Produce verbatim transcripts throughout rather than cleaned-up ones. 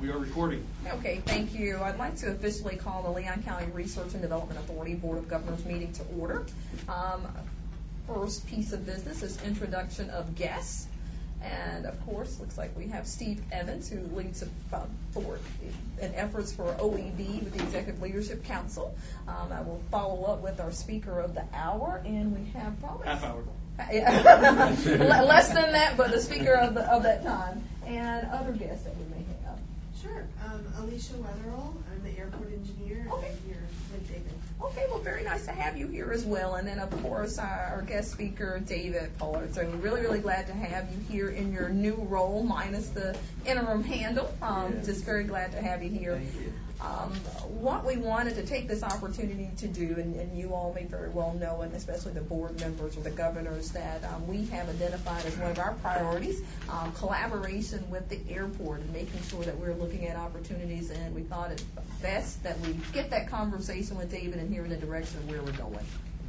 We are recording. Okay, thank you. I'd like to officially call the Leon County Research and Development Authority Board of Governors meeting to order. Um, first piece of business is introduction of guests. And of course, looks like we have Steve Evans, who leads the uh, board in efforts for O E B with the Executive Leadership Council. Um, I will follow up with our speaker of the hour, and we have probably Half hour. Yeah. Less than that, but the speaker of the, of that time, and other guests that we may have. Sure. Um, Alicia Weatherall. I'm the airport engineer, and Okay. I'm here with David. Okay, well, very nice to have you here as well. And then, of course, our, our guest speaker, David Pollard. So we're really, really glad to have you here in your new role, minus the interim handle. Um, Yes. Just very glad to have you here. Thank you. Um, what we wanted to take this opportunity to do, and, and you all may very well know, and especially the board members or the governors, that um, we have identified as one of our priorities, um, collaboration with the airport and making sure that we're looking at opportunities, and we thought it best that we get that conversation with David and hear the direction of where we're going.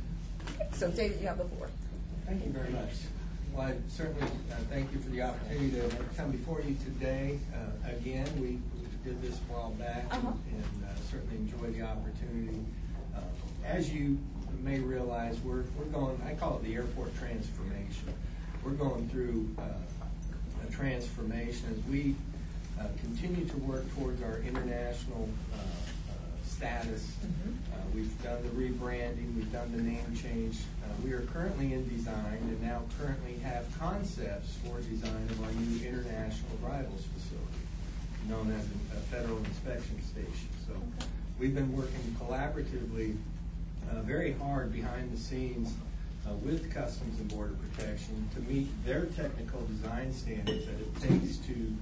So David, you have the floor. Thank you very much. Well, I certainly uh, thank you for the opportunity to come before you today. Uh, again, we did this a while back, Uh-huh. and, and uh, certainly enjoy the opportunity. Uh, as you may realize, we're we're going. I call it the airport transformation. We're going through uh, a transformation as we uh, continue to work towards our international uh, uh, status. Mhm. Uh, we've done the rebranding. We've done the name change. Uh, we are currently in design, and now currently have concepts for design of our new international arrivals facility, known as a federal inspection station. So we've been working collaboratively uh, very hard behind the scenes uh, with Customs and Border Protection to meet their technical design standards that it takes to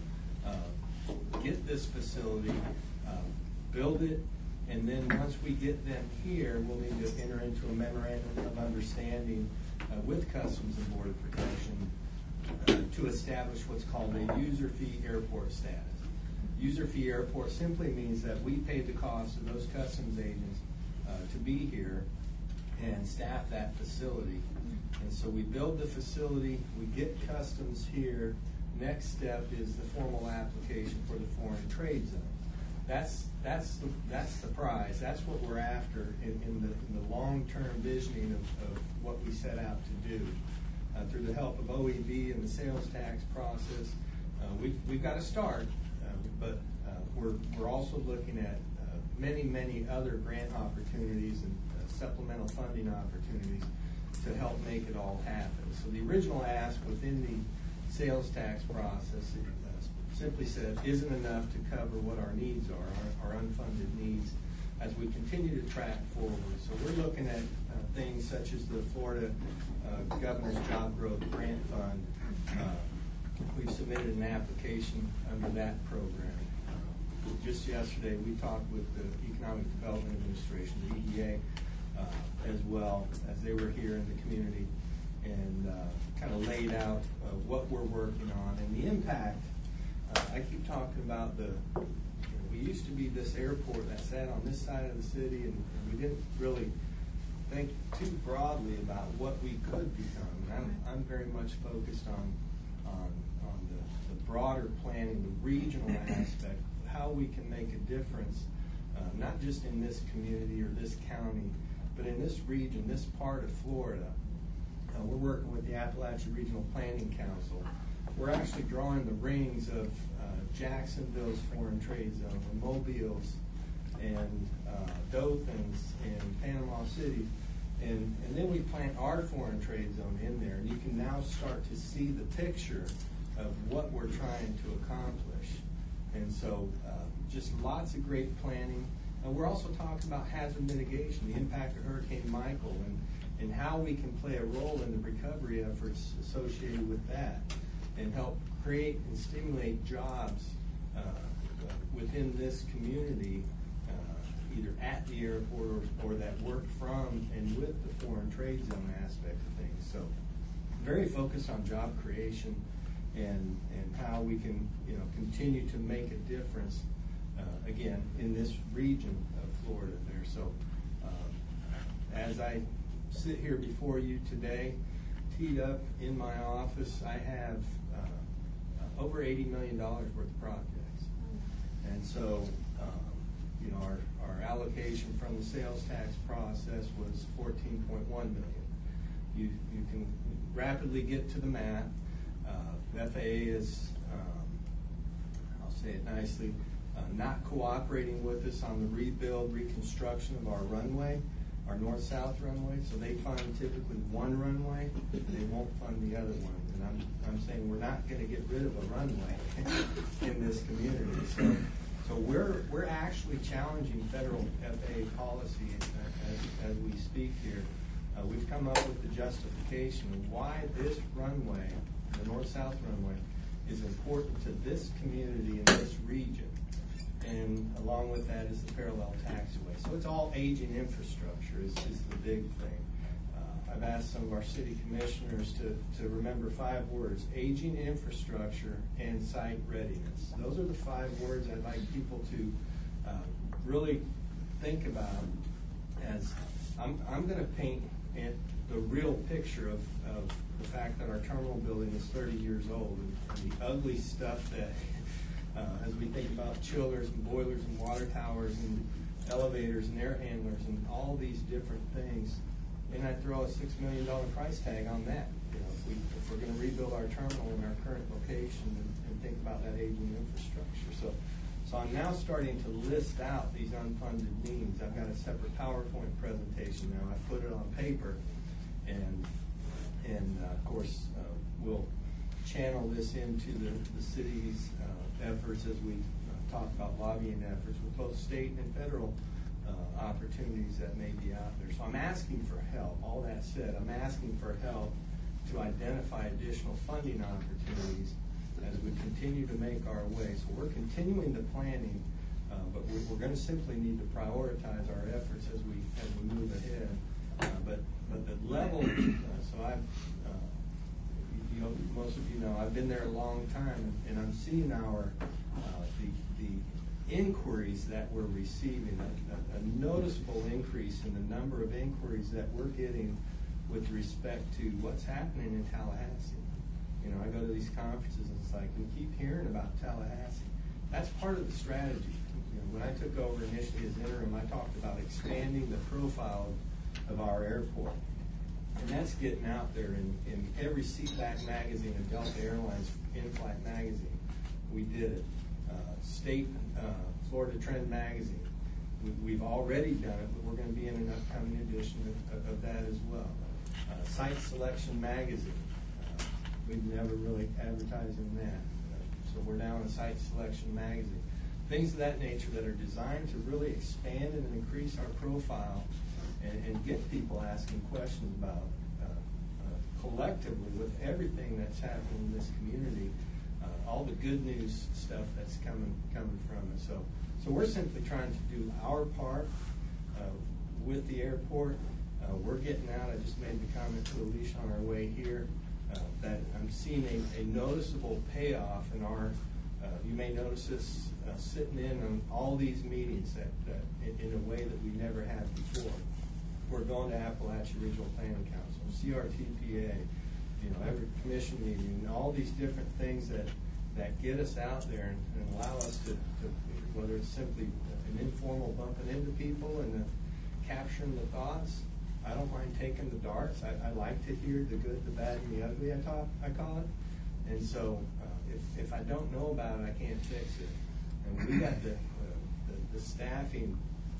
uh, get this facility, uh, build it, and then once we get them here, we'll need to enter into a memorandum of understanding uh, with Customs and Border Protection uh, to establish what's called a user fee airport status. User fee airport simply means that we pay the cost of those customs agents uh, to be here and staff that facility. And so we build the facility, we get customs here. Next step is the formal application for the foreign trade zone. That's that's the that's the prize. That's what we're after in, in the, in the long-term visioning of, of what we set out to do. Uh, through the help of O E B and the sales tax process, uh, we've we've got to start. But uh, we're we're also looking at uh, many, many other grant opportunities and uh, supplemental funding opportunities to help make it all happen. So the original ask within the sales tax process uh, simply said isn't enough to cover what our needs are, our, our unfunded needs, as we continue to track forward. So we're looking at uh, things such as the Florida uh, Governor's Job Growth Grant Fund. Uh, We've submitted an application under that program. Uh, just yesterday, we talked with the Economic Development Administration, the E D A, uh, as well, as they were here in the community, and uh, kind of laid out uh, what we're working on and the impact. Uh, I keep talking about the, you know, we used to be this airport that sat on this side of the city, and, and we didn't really think too broadly about what we could become. And I'm, I'm very much focused on on, on the, the broader planning, the regional aspect of how we can make a difference, uh, not just in this community or this county, but in this region, this part of Florida. Uh, we're working with the Appalachia Regional Planning Council. We're actually drawing the rings of uh, Jacksonville's foreign trade zone, and Mobile's, and uh, Dothan's, and Panama City. And, and then we plant our foreign trade zone in there, and you can now start to see the picture of what we're trying to accomplish. And so uh, just lots of great planning. And we're also talking about hazard mitigation, the impact of Hurricane Michael, and, and how we can play a role in the recovery efforts associated with that, and help create and stimulate jobs uh, within this community, either at the airport or, or that work from and with the foreign trade zone aspect of things. So very focused on job creation and and how we can, you know, continue to make a difference, uh, again, in this region of Florida there. So um, as I sit here before you today, teed up in my office, I have uh, uh, over eighty million dollars worth of projects. so, um, you know, our, our allocation from the sales tax process was fourteen point one million. You, you can rapidly get to the math. Uh, F A A is, um, I'll say it nicely, uh, not cooperating with us on the rebuild, reconstruction of our runway, our north-south runway. So they fund typically one runway, they won't fund the other one. And I'm, I'm saying we're not going to get rid of a runway in this community. So, so we're we're actually challenging federal F A A policy as, as we speak here. Uh, we've come up with the justification of why this runway, the north-south runway, is important to this community in this region. And along with that is the parallel taxiway. So it's all aging infrastructure is, is the big thing. Uh, I've asked some of our city commissioners to, to remember five words: aging infrastructure and site readiness. Those are the five words I'd like people to uh, really think about as I'm, I'm going to paint it, the real picture of, of the fact that our terminal building is thirty years old, and, and the ugly stuff that Uh, as we think about chillers and boilers and water towers and elevators and air handlers and all these different things, and I throw a six million dollar price tag on that. You know, if, we, if we're going to rebuild our terminal in our current location and, and think about that aging infrastructure. So, so I'm now starting to list out these unfunded needs. I've got a separate PowerPoint presentation now. I put it on paper, and and uh, of course uh, we'll channel this into the, the city's uh, efforts as we uh, talk about lobbying efforts with both state and federal uh, opportunities that may be out there. So I'm asking for help. All that said, I'm asking for help to identify additional funding opportunities as we continue to make our way. So we're continuing the planning, uh, but we're, we're going to simply need to prioritize our efforts as we as we move ahead. Uh, but but the level, uh, so I've uh, you know, most of you know, I've been there a long time, and I'm seeing our uh, the the inquiries that we're receiving, a, a, a noticeable increase in the number of inquiries that we're getting with respect to what's happening in Tallahassee. You know, I go to these conferences, and it's like we keep hearing about Tallahassee. That's part of the strategy. You know, when I took over initially as interim, I talked about expanding the profile of, of our airport. And that's getting out there in, in every seatback magazine of Delta Airlines in-flight magazine. We did it. Uh, state uh, Florida Trend magazine. We, we've already done it, but we're going to be in an upcoming edition of, of, of that as well. Uh, Site Selection magazine. Uh, we've never really advertised in that. Uh, so we're now in a Site Selection magazine. Things of that nature that are designed to really expand and increase our profile And, and get people asking questions about uh, uh, collectively with everything that's happening in this community, uh, all the good news stuff that's coming coming from it. So, so we're simply trying to do our part uh, with the airport. Uh, we're getting out. I just made the comment to Alicia on our way here uh, that I'm seeing a, a noticeable payoff in our. Uh, you may notice this uh, sitting in on all these meetings that, that in, in a way that we never had before. We're going to Appalachia Regional Planning Council, C R T P A, you know, every commission meeting, and all these different things that, that get us out there and, and allow us to, to, whether it's simply an informal bumping into people and the, capturing the thoughts. I don't mind taking the darts. I, I like to hear the good, the bad, and the ugly, I, talk, I call it. And so uh, if, if I don't know about it, I can't fix it. And we got the, uh, the, the staffing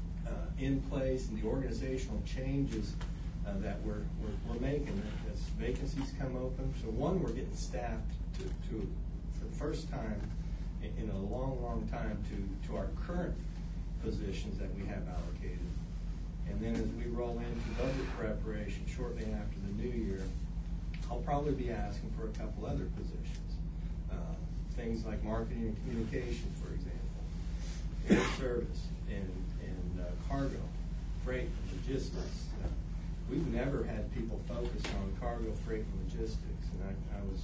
Uh, in place and the organizational changes uh, that we're, we're, we're making as vacancies come open. So one, we're getting staffed to, to for the first time in, in a long, long time to, to our current positions that we have allocated. And then as we roll into budget preparation shortly after the new year, I'll probably be asking for a couple other positions. Uh, things like marketing and communications, for example, air service, and Uh, cargo, freight, and logistics. Uh, we've never had people focus on cargo, freight, and logistics. And I, I was,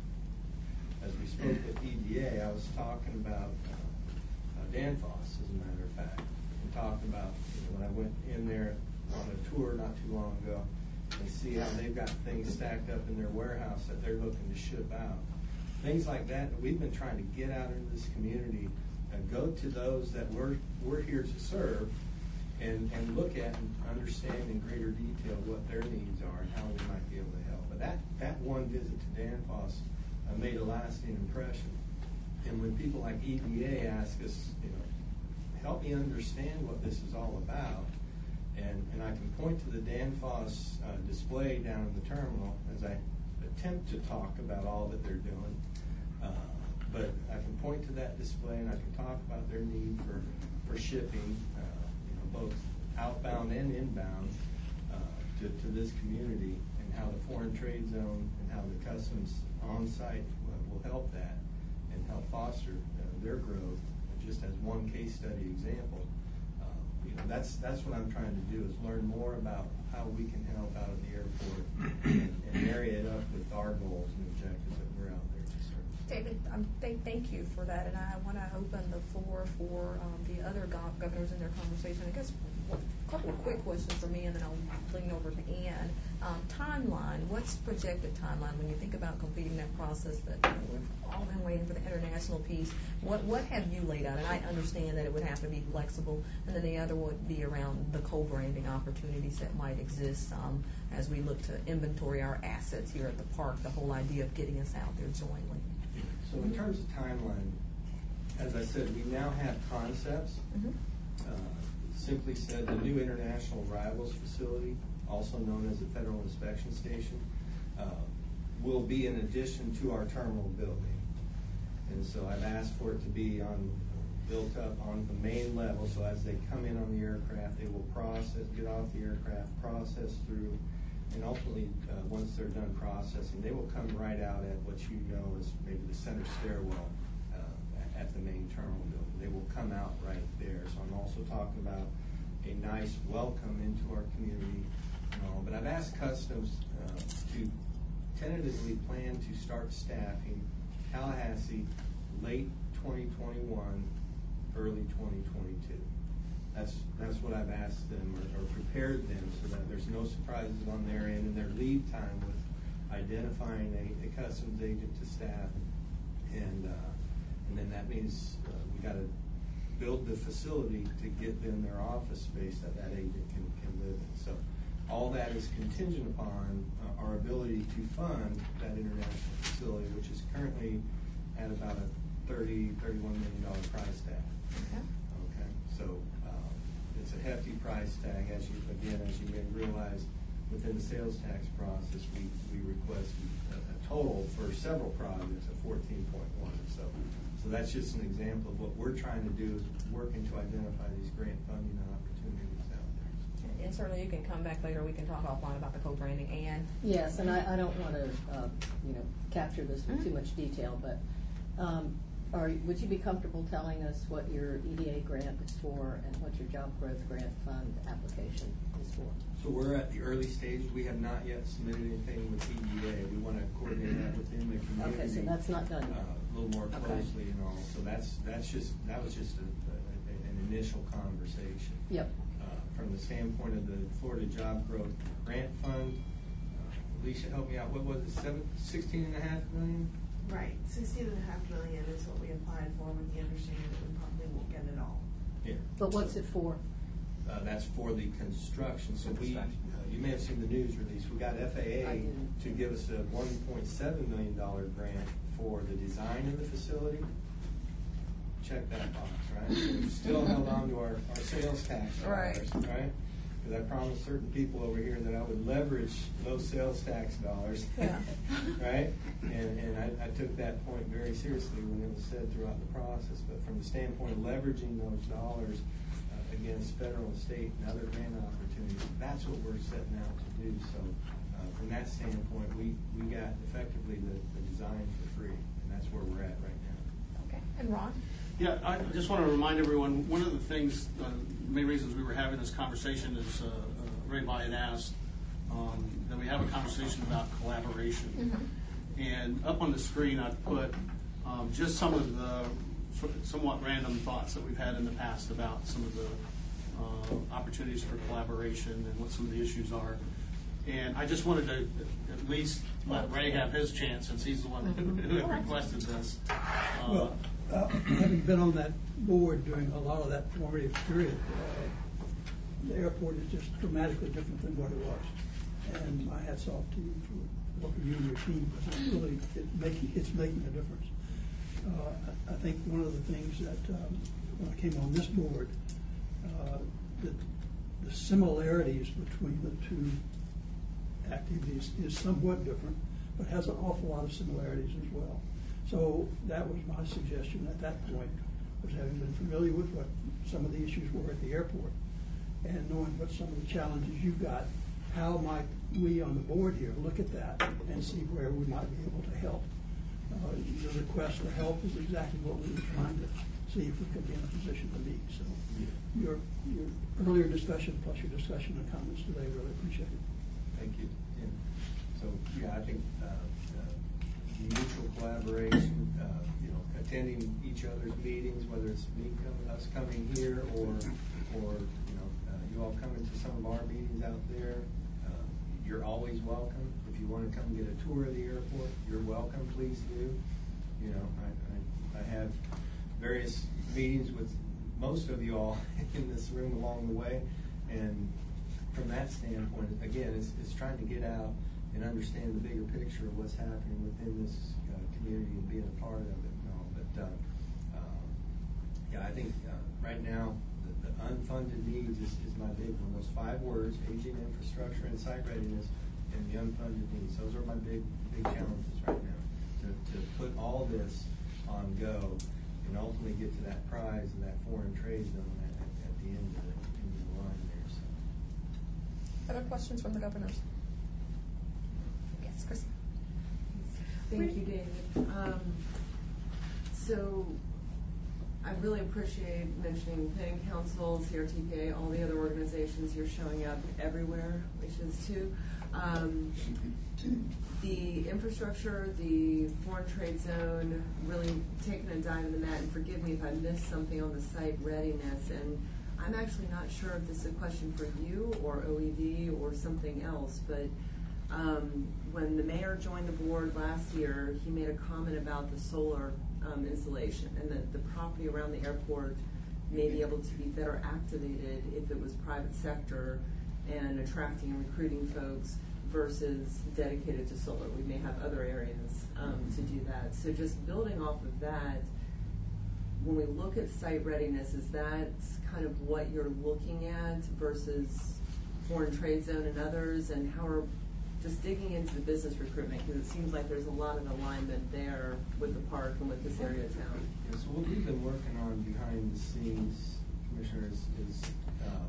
uh, as we spoke at E D A, I was talking about uh, uh, Danfoss, as a matter of fact, and talking about you know, when I went in there on a tour not too long ago and see how they've got things stacked up in their warehouse that they're looking to ship out. Things like that that we've been trying to get out into this community, uh, go look to those that we're, we're here to serve and, and look at and understand in greater detail what their needs are and how we might be able to help. But that, that one visit to Danfoss uh, made a lasting impression. And when people like E D A ask us, you know, help me understand what this is all about, and, and I can point to the Danfoss uh, display down in the terminal as I attempt to talk about all that they're doing. Uh, but I can point to that display and I can talk about their need for, for shipping, uh, you know, both outbound and inbound uh, to, to this community, and how the foreign trade zone and how the customs on-site uh, will help that and help foster uh, their growth. Just as one case study example, uh, you know, that's that's what I'm trying to do, is learn more about how we can help out at the airport and, and marry it up with our goals and objectives that we're out there to serve. David, um, th- thank you for that, and I want to open the floor for um, the other go- governors in their conversation. I guess a couple of quick questions for me, and then I'll lean over to Ann. Um, timeline, what's projected timeline when you think about completing that process that you know, we've all been waiting for the international piece? What what have you laid out? And I understand that it would have to be flexible, and then the other would be around the co-branding opportunities that might exist um, as we look to inventory our assets here at the park, the whole idea of getting us out there jointly. So in terms of timeline, as I said, we now have concepts. Mm-hmm. Uh, simply said, the new International Arrivals Facility, also known as the Federal Inspection Station, uh, will be in addition to our terminal building. And so I've asked for it to be on, built up on the main level, so as they come in on the aircraft, they will process, get off the aircraft, process through, and ultimately, uh, once they're done processing, they will come right out at what you know as maybe the center stairwell uh, at the main terminal building. They will come out right there. So I'm also talking about a nice welcome into our community and all. But I've asked Customs uh, to tentatively plan to start staffing Tallahassee late twenty twenty-one, early twenty twenty-two. That's that's what I've asked them, or, or prepared them, so that there's no surprises on their end, and their lead time with identifying a, a customs agent to staff, and uh, and then that means uh, we got to build the facility to get them their office space that that agent can, can live in. So all that is contingent upon uh, our ability to fund that international facility, which is currently at about a thirty, thirty-one million dollar price tag. Okay. Okay, so uh, it's a hefty price tag. As you again, as you may realize, within the sales tax process, we we requested a, a total for several projects of fourteen point one. So, so that's just an example of what we're trying to do, is working to identify these grant funding opportunities out there. And certainly you can come back later, we can talk offline about the co-branding. And Yes, and I, I don't want to, uh, you know, capture this with too much detail, but um, are, would you be comfortable telling us what your E D A grant is for and what your job growth grant fund application is for? So we're at the early stage. We have not yet submitted anything with E D A. We want to coordinate that within the community. Okay, so that's not done yet. Uh, a little more Okay. closely and all. So that's that's just that was just a, a, an initial conversation. Yep. Uh, from the standpoint of the Florida Job Growth Grant Fund, uh, Alicia, help me out. What was it? Seven, sixteen and a half million? Right, sixteen and a half million is what we applied for, with the understanding that we probably won't get it all. Yeah. But what's it for? Uh, that's for the construction. So we, uh, Construction. you may have seen the news release. We got F A I A didn't. to give us a one point seven million dollar grant for the design of the facility. Check that box, right? So we still held on to our, our sales tax dollars, Right. right? Because I promised certain people over here that I would leverage those sales tax dollars, Yeah. right? And and I, I took that point very seriously when it was said throughout the process. But from the standpoint of leveraging those dollars uh, against federal and state and other grant opportunities, that's what we're setting out to do. So uh, from that standpoint, we, we got effectively the, the design for free, and that's where we're at right now. Okay. And Ron? Yeah, I just want to remind everyone, one of the things, uh, the main reasons we were having this conversation is uh, uh, Ray By had asked um, that we have a conversation about collaboration. Mm-hmm. And up on the screen, I've put um, just some of the sort of somewhat random thoughts that we've had in the past about some of the uh, opportunities for collaboration and what some of the issues are. And I just wanted to at least let Ray have his chance, since he's the one who, who had requested this. Uh, Well, uh, having been on that board during a lot of that formative period, uh, the airport is just dramatically different than what it was. And my hat's off to you for working you and your team, because it's really it making it's making a difference. Uh, I, I think one of the things that um, when I came on this board, uh, that the similarities between the two activities is somewhat different, but has an awful lot of similarities as well. So that was my suggestion at that point, was having been familiar with what some of the issues were at the airport and knowing what some of the challenges you've got, how might we on the board here look at that and see where we might be able to help. Uh, your request for help is exactly what we were trying to see if we could be in a position to meet. So your, your earlier discussion plus your discussion and comments today, really appreciate it. Thank you. Yeah. So, yeah, I think uh, uh, mutual collaboration, uh, you know, attending each other's meetings, whether it's me coming, us coming here, or, or you know, uh, you all coming to some of our meetings out there. Uh, you're always welcome. If you want to come get a tour of the airport, you're welcome. Please do. You know, I, I, I have various meetings with most of you all in this room along the way, and from that standpoint, again, it's, it's trying to get out and understand the bigger picture of what's happening within this uh, community and being a part of it and all. But uh, uh, yeah, I think uh, right now the, the unfunded needs is, is my big one. Those five words: aging infrastructure and site readiness, and the unfunded needs. Those are my big big challenges right now. To, to put all this on go and ultimately get to that prize and that foreign trade zone at, at, at the end of the, end of the line there. So. Other questions from the governors? Yes, Chris. Thank you, David. Um, so I really appreciate mentioning Planning Council, C R T P A, all the other organizations. You're showing up everywhere, which is too. Um, the infrastructure, the foreign trade zone, really taking a dive into that, and forgive me if I missed something on the site readiness. And I'm actually not sure if this is a question for you or O E D or something else, but um, when the mayor joined the board last year, he made a comment about the solar um, installation and that the property around the airport may be able to be better activated if it was private sector and attracting and recruiting folks versus dedicated to solar. We may have other areas um, to do that. So just building off of that, when we look at site readiness, is that kind of what you're looking at versus foreign trade zone and others, and how are just digging into the business recruitment, because it seems like there's a lot of alignment there with the park and with this area of town. Yeah, so what we've been working on behind the scenes, Commissioners, is uh,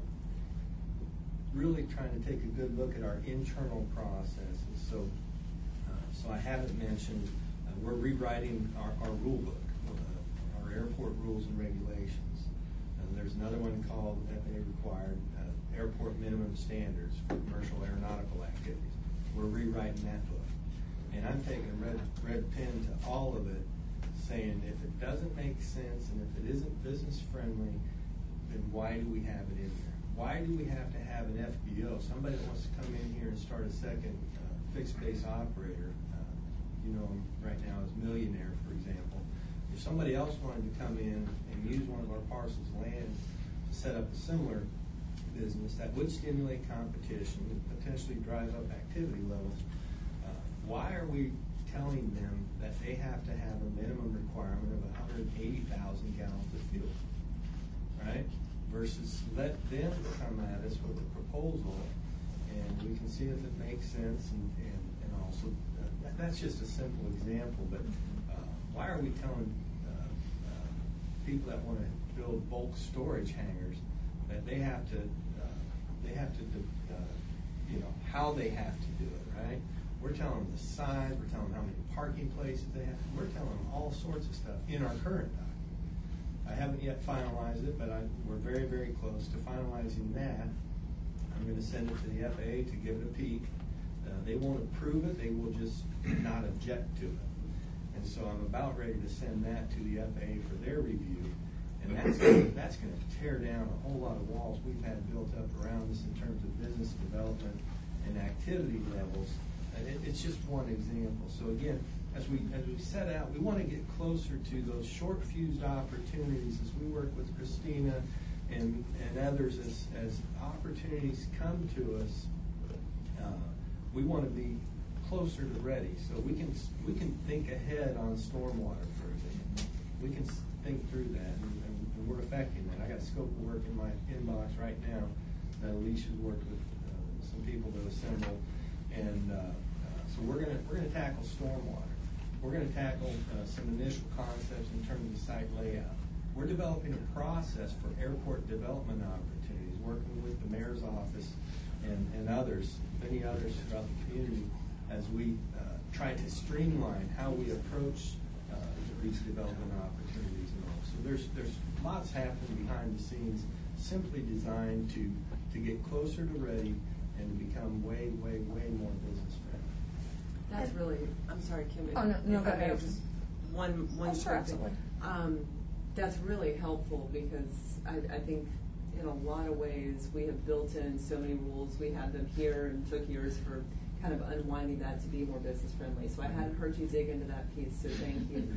really trying to take a good look at our internal processes. So, uh, so I haven't mentioned, uh, we're rewriting our, our rule book, uh, our airport rules and regulations. And there's another one called F A A required uh, airport minimum standards for commercial aeronautical activities. We're rewriting that book. And I'm taking a red, red pen to all of it, saying if it doesn't make sense and if it isn't business friendly, then why do we have it in there? Why do we have to have an F B O? Somebody that wants to come in here and start a second uh, fixed base operator, uh, you know, right now is Millionaire, for example. If somebody else wanted to come in and use one of our parcels of land to set up a similar business, that would stimulate competition and potentially drive up activity levels. Uh, why are we telling them that they have to have a minimum requirement of one hundred eighty thousand gallons of fuel, right? Versus let them come at us with a proposal, and we can see if it makes sense, and, and, and also, uh, that, that's just a simple example, but uh, why are we telling uh, uh, people that want to build bulk storage hangars that they have to, uh, they have to, uh, you know, how they have to do it, right? We're telling them the size, we're telling them how many parking places they have, we're telling them all sorts of stuff in our current document. I haven't yet finalized it, but I, we're very, very close to finalizing that. I'm going to send it to the F A A to give it a peek. Uh, they won't approve it, they will just not object to it. And so I'm about ready to send that to the F A A for their review. And that's, that's going to tear down a whole lot of walls we've had built up around us in terms of business development and activity levels. And it, it's just one example. So again, as we, as we set out, we want to get closer to those short fused opportunities as we work with Christina and, and others as, as opportunities come to us. Uh, we want to be closer to ready, so we can, we can think ahead on stormwater, for example. We can s- think through that, and, and and we're affecting that. I got a scope of work in my inbox right now that Alicia's worked with uh, some people to assemble, and uh, uh, so we're gonna we're gonna tackle stormwater. We're gonna tackle uh, some initial concepts in terms of the site layout. We're developing a process for airport development opportunities, working with the mayor's office and, and others, many others throughout the community, as we uh, try to streamline how we approach uh, these development opportunities and all. So there's there's lots happening behind the scenes, simply designed to to get closer to ready and to become way, way, way more business friendly. That's really, I'm sorry, Kim. Oh, no, no, if go I may, ahead. just One, one Oh, sure, short thing. absolutely. Um, that's really helpful because I, I think in a lot of ways we have built in so many rules. We had them here and took years for kind of unwinding that to be more business friendly. So I hadn't heard you dig into that piece, so thank you.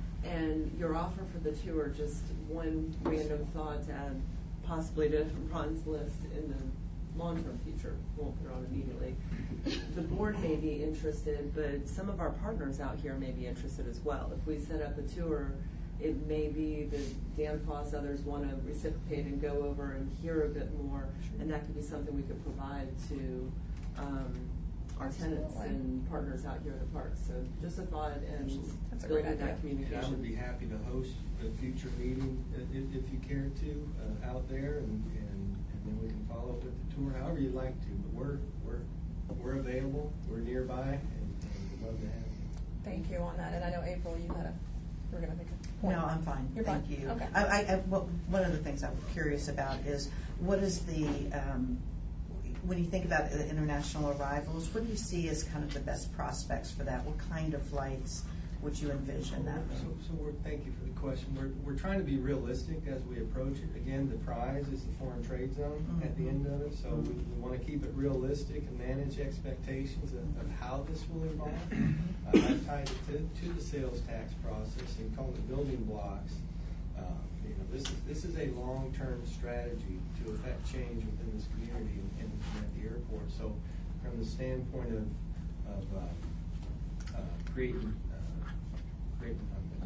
And your offer for the tour, just one random thought to add possibly to Ron's list in the long-term future, won't put it on immediately. The board may be interested, but some of our partners out here may be interested as well. If we set up a tour, it may be that Dan Foss, others want to reciprocate and go over and hear a bit more, and that could be something we could provide to um, our tenants Absolutely. and partners out here at the park. So just a thought and Absolutely. That's a great building that idea. communication. And I would be happy to host a future meeting uh, if, if you care to, uh, out there, and, and, and then we can follow up with the tour, however you'd like to. But we're, we're, we're available, we're nearby, and, and we'd love to have you. Thank you on that. And I know, April, you had a, you were going to make a point. No, I'm fine. You're Thank fine? you. Okay. I, I, I- well, one of the things I'm curious about is what is the, um, when you think about the international arrivals, what do you see as kind of the best prospects for that? What kind of flights would you envision that? So, so we're, thank you for the question. We're, we're trying to be realistic as we approach it. Again, the prize is the foreign trade zone at the end of it, so we, we want to keep it realistic and manage expectations of, of how this will evolve. Uh, I've tied it to, to the sales tax process and called the building blocks. Uh, you know, this is this is a long-term strategy to affect change within this community and, and at the airport. So, from the standpoint of of uh, uh, creating uh, creating,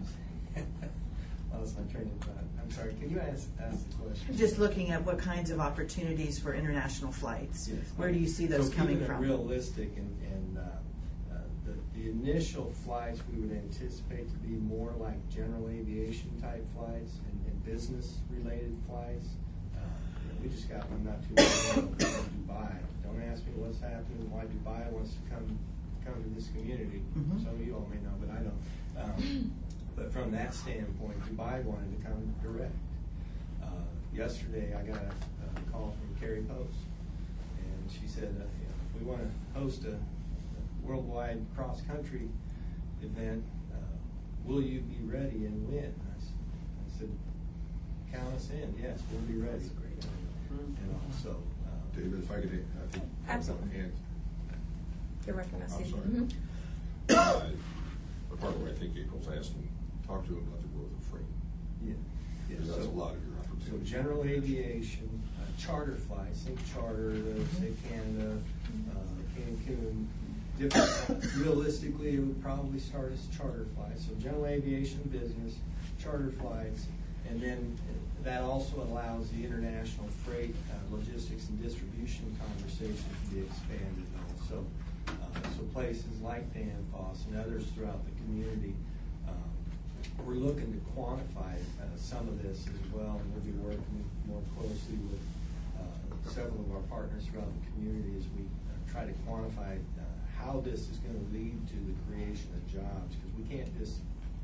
lost my train of thought. I'm sorry. Can you ask ask the question? Just looking at what kinds of opportunities for international flights. Yes. Where do you see those so coming keeping from? It realistic, and, and uh, uh, the, the initial flights we would anticipate to be more like general aviation type flights and, and business related flights. Uh, you know, we just got one not too long ago from Dubai. Don't ask me what's happening, why Dubai wants to come come to this community. Mhm. Some of you all may know, but I don't. Um, but from that standpoint, Dubai wanted to come direct. Uh, yesterday, I got a, a call from Carrie Post, and she said, uh, you know, if we want to host a, a worldwide cross-country event, uh, will you be ready and when? And I, s- I said, count us in. Yes, we'll be ready. And, and also, uh, David, if I could, I think. Absolutely. And, You're recognized. I'm Steve. sorry. Mhm. uh, the part where I think April's asking, talk to him about the growth of freight. yeah, yeah. Because that's So- a lot of your So opportunity. general aviation, uh, charter flights, think charter, uh, say Canada, uh, Cancun, different, realistically, it would probably start as charter flights. So general aviation business, charter flights, and then that also allows the international freight, uh, logistics and distribution conversation to be expanded also. Uh, so places like Danfoss and others throughout the community, um, we're looking to quantify uh, some of this as well, and we'll be working more closely with uh, several of our partners throughout the community as we uh, try to quantify uh, how this is going to lead to the creation of jobs, because we can't just,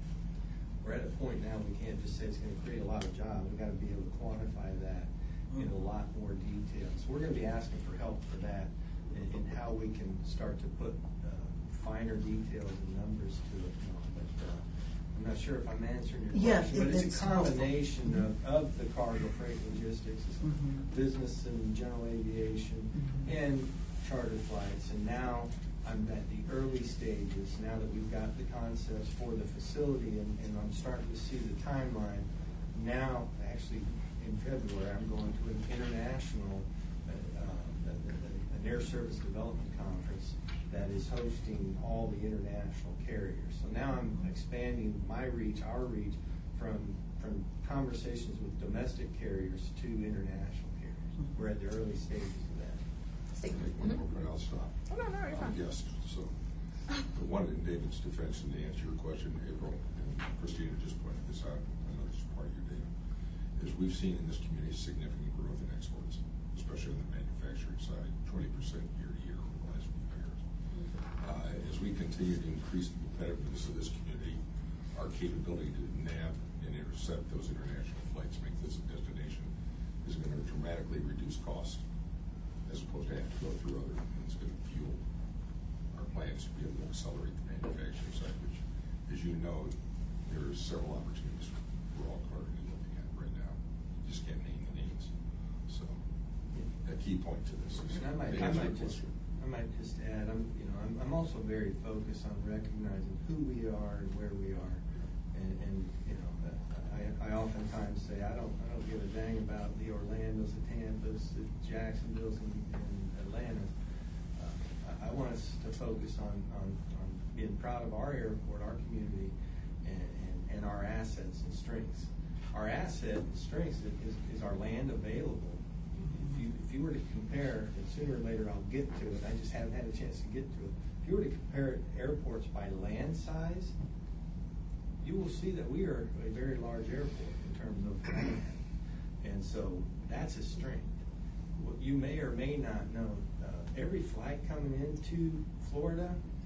we're at a point now we can't just say it's going to create a lot of jobs. We've got to be able to quantify that in a lot more detail. So we're going to be asking for help for that in, in how we can start to put uh, finer details and numbers to it. You know, but uh, I'm not sure if I'm answering your Yeah, question, but it- it's it's a combination of, of the cargo freight logistics, it's Mhm. business and general aviation, Mhm. and charter flights. And now I'm at the early stages now that we've got the concepts for the facility, and, and I'm starting to see the timeline. Now, actually, in February, I'm going to an international, uh, uh, an air service development conference that is hosting all the international carriers. So now I'm expanding my reach, our reach, from from conversations with domestic carriers to international carriers. We're at the early stages of that. Steve. Make one more point, I'll stop. Oh, no, no, you're I'm fine. a guest, so. But one, in David's defense, and to answer your question, April, and Christina just pointed this out, I know this is part of your data, is we've seen in this community significant growth in exports, especially on the manufacturing side, twenty percent year to year over the last few years. Uh, as we continue to increase the competitiveness of this community, our capability to nab and intercept those international flights, make this a destination, is going to dramatically reduce costs, as opposed to having to go through other, and it's going to fuel our plans to be able to accelerate the manufacturing side, which, as you know, there are several opportunities we're all currently looking at right now. You just can't name the names. So, a key point to this is And I might, to I answer might your just, question. I might just add, I'm, you know, I'm, I'm also very focused on recognizing who we are and where we are, and, and you know, I, I oftentimes say I don't, I don't give a dang about the Orlando's, the Tampa's, the Jacksonville's, and, and Atlanta's. Uh, I, I want us to focus on, on, on being proud of our airport, our community, and, and, and our assets and strengths. Our asset and strengths is, is our land available. If you, if you were to compare, and sooner or later I'll get to it, I just haven't had a chance to get to it. If you were to compare airports by land size, you will see that we are a very large airport in terms of land. And so that's a strength. What you may or may not know, uh, every flight coming into Florida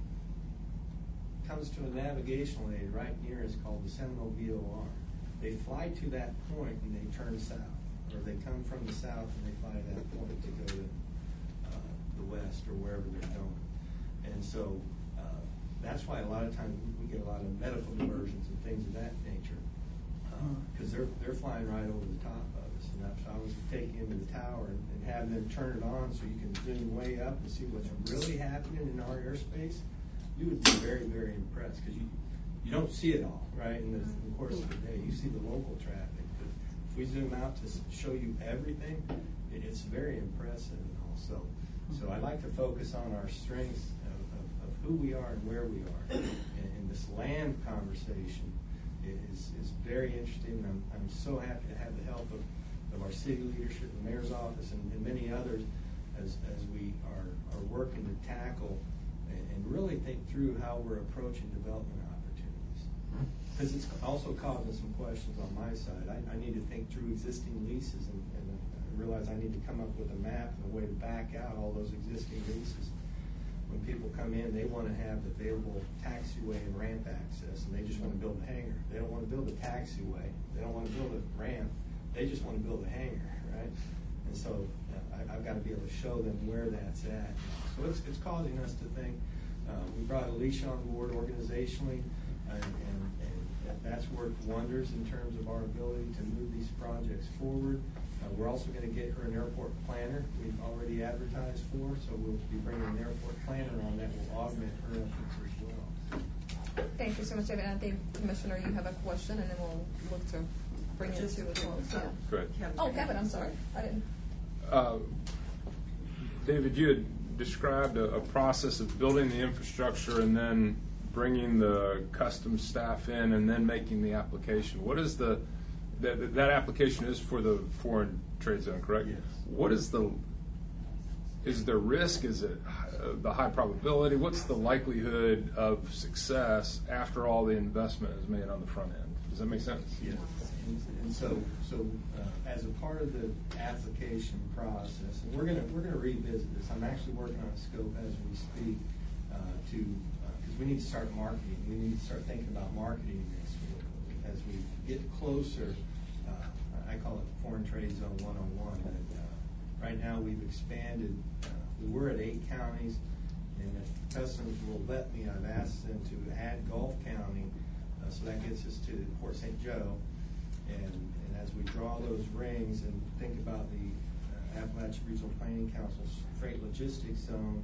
comes to a navigational aid right near us called the Seminole V O R. They fly to that point and they turn south, or they come from the south and they fly to that point to go to uh, the west or wherever they're going. And so uh, that's why a lot of times we get a lot of medical diversions and things of that nature, because uh, they're they're flying right over the top of us. And if I was to take you into the tower and, and have them turn it on so you can zoom way up and see what's really happening in our airspace, you would be very, very impressed, because you you don't see it all, right, in the, in the course of the day. You see the local traffic, but if we zoom out to show you everything, it, it's very impressive also. So I like to focus on our strengths of, of, of who we are and where we are. And, and this land conversation is, is very interesting. I'm, I'm so happy to have the help of, of our city leadership, the mayor's office, and, and many others as, as we are, are working to tackle and, and really think through how we're approaching development opportunities. Because it's also causing some questions on my side. I, I need to think through existing leases and, and I realize I need to come up with a map and a way to back out all those existing leases. When people come in, they want to have available taxiway and ramp access, and they just want to build a hangar. They don't want to build a taxiway. They don't want to build a ramp. They just want to build a hangar, right? And so uh, I, I've got to be able to show them where that's at. So it's, it's causing us to think. Uh, we brought Alicia on board organizationally, and, and, and that's worked wonders in terms of our ability to move these projects forward. Uh, we're also going to get her an airport planner we've already advertised for, so we'll be bringing an airport planner on that will augment her efforts as well. Thank you so much, David. I think, Commissioner, you have a question, and then we'll look to bring it Just to a close. Yeah. Good. Oh, Kevin, I'm sorry. I didn't. Uh, David, you had described a, a process of building the infrastructure and then bringing the custom staff in and then making the application. What is the that that application is for the foreign trade zone, correct? Yes. What is the is there risk? Is it uh, the high probability? What's the likelihood of success after all the investment is made on the front end? Does that make sense? Yes. And, and so, so uh, as a part of the application process, and we're gonna we're gonna revisit this. I'm actually working on a scope as we speak uh, to because uh, we need to start marketing. We need to start thinking about marketing this as we get closer. Uh, I call it Foreign Trade Zone one oh one. And, uh, right now, we've expanded. Uh, we were at eight counties, and if Customs will let me, I've asked them to add Gulf County. Uh, so that gets us to Port Saint Joe, and, and as we draw those rings and think about the uh, Appalachian Regional Planning Council's Freight Logistics Zone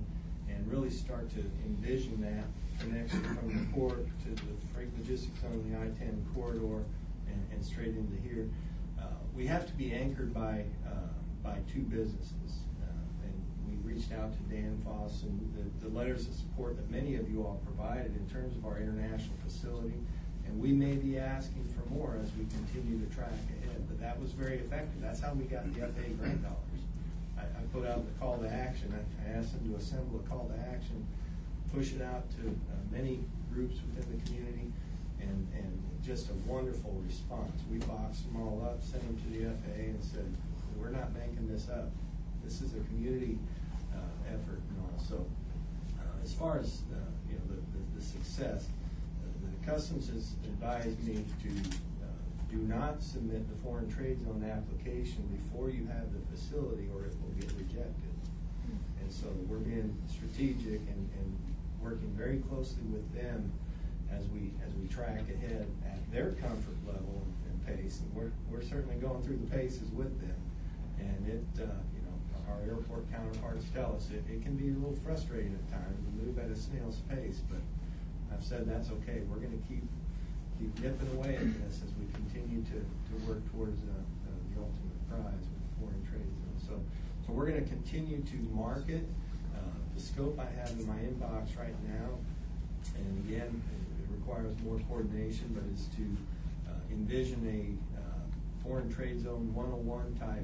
and really start to envision that connection from the port to the freight logistics zone, the I ten corridor, and, and straight into here. Uh, we have to be anchored by uh, by two businesses, uh, and we reached out to Dan Foss and the, the letters of support that many of you all provided in terms of our international facility, and we may be asking for more as we continue to track ahead, but that was very effective. That's how we got the F A A grant dollars. I, I put out the call to action. I, I asked them to assemble a call to action, push it out to uh, many groups within the community, and, and just a wonderful response. We boxed them all up, sent them to the F A A, and said, we're not making this up. This is a community uh, effort and all. So uh, as far as uh, you know, the, the, the success, uh, the Customs has advised me to uh, do not submit the foreign trade zone application before you have the facility, or it will get rejected. And so we're being strategic and, and working very closely with them as we as we track ahead at their comfort level and pace. And we're we're certainly going through the paces with them. And it, uh, you know, our airport counterparts tell us it, it can be a little frustrating at times. We move at a snail's pace, but I've said that's okay. We're going to keep keep nipping away at this as we continue to, to work towards uh, uh, the ultimate prize with foreign trade zones. So, so we're going to continue to market. Uh, the scope I have in my inbox right now, and again, it requires more coordination, but is to uh, envision a uh, foreign trade zone one oh one type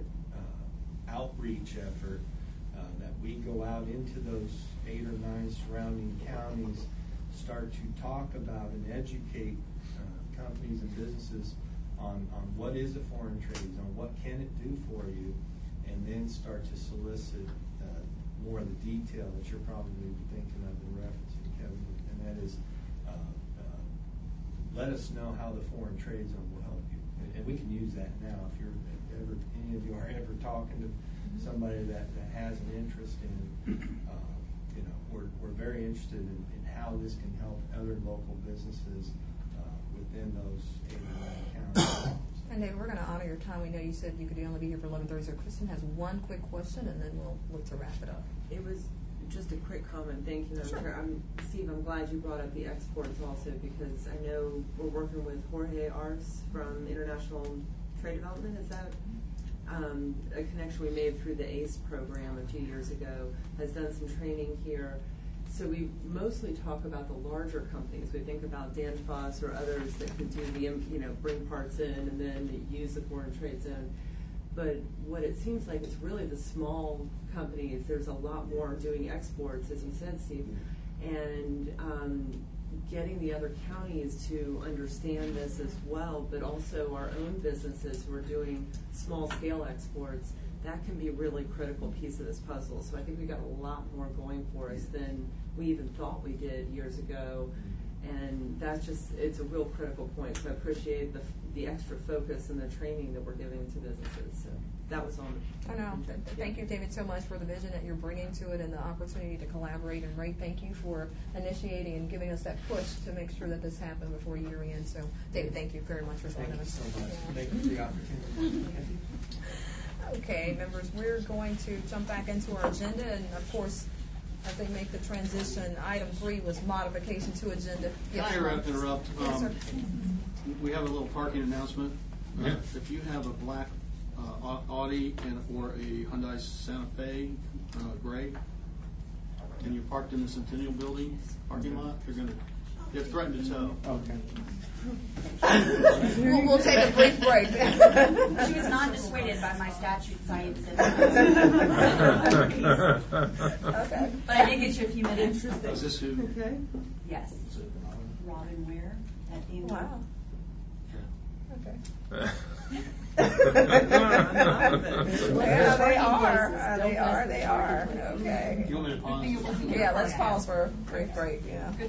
outreach effort uh, that we go out into those eight or nine surrounding counties, start to talk about and educate uh, companies and businesses on, on what is a foreign trade zone, what can it do for you, and then start to solicit uh, more of the detail that you're probably thinking of and referencing, Kevin, and that is uh, uh, let us know how the foreign trade zone will help you. And, and we can use that now if you're ever, any of you are ever talking to somebody that, that has an interest in, uh, you know, we're, we're very interested in, in how this can help other local businesses uh, within those eight or nine counties. And David, we're going to honor your time. We know you said you could only be here for eleven thirty, so Kristen has one quick question, and then we'll look to wrap it up. It was just a quick comment. Thank you, Madam Sure. Chair. I'm, Steve, I'm glad you brought up the exports also, because I know we're working with Jorge Arce from International Trade Development. Is that um, a connection we made through the ACE program a few years ago? Has done some training here. So we mostly talk about the larger companies. We think about Danfoss or others that can do the, you know, bring parts in and then use the foreign trade zone. But what it seems like it's really the small companies. There's a lot more doing exports, as you said, Steve, and um, getting the other counties to understand this as well, but also our own businesses who are doing small-scale exports. That can be a really critical piece of this puzzle. So I think we got a lot more going for us than we even thought we did years ago. And that's just, it's a real critical point. So I appreciate the, the extra focus and the training that we're giving to businesses. So that was on. I know. Yeah. Thank you, David, so much for the vision that you're bringing to it and the opportunity to collaborate. And Ray, thank you for initiating and giving us that push to make sure that this happened before year end. So, David, thank you very much for Thank joining you us. so much. Yeah. Thank you for the opportunity. Okay, members, we're going to jump back into our agenda, and of course, as they make the transition, item three was modification to agenda. Can I Yes, inter- Ron? interrupt? Yes, sir. Um, We have a little parking announcement. Uh, Yeah. If you have a black uh, Au- Audi and or a Hyundai Santa Fe uh, gray, and you're parked in the Centennial Building parking lot, you're gonna, they're threatened to tow. Okay. We'll, we'll take a brief break. She was not dissuaded by my statute cites. Okay. But I did get you a few minutes. Is this who? Okay. Yes. Is it, um, Robin Ware at the end. Wow. Okay. Yeah, they are. Uh, they are. They are. Okay. You want me to pause? Yeah, let's pause for a brief break. Yeah.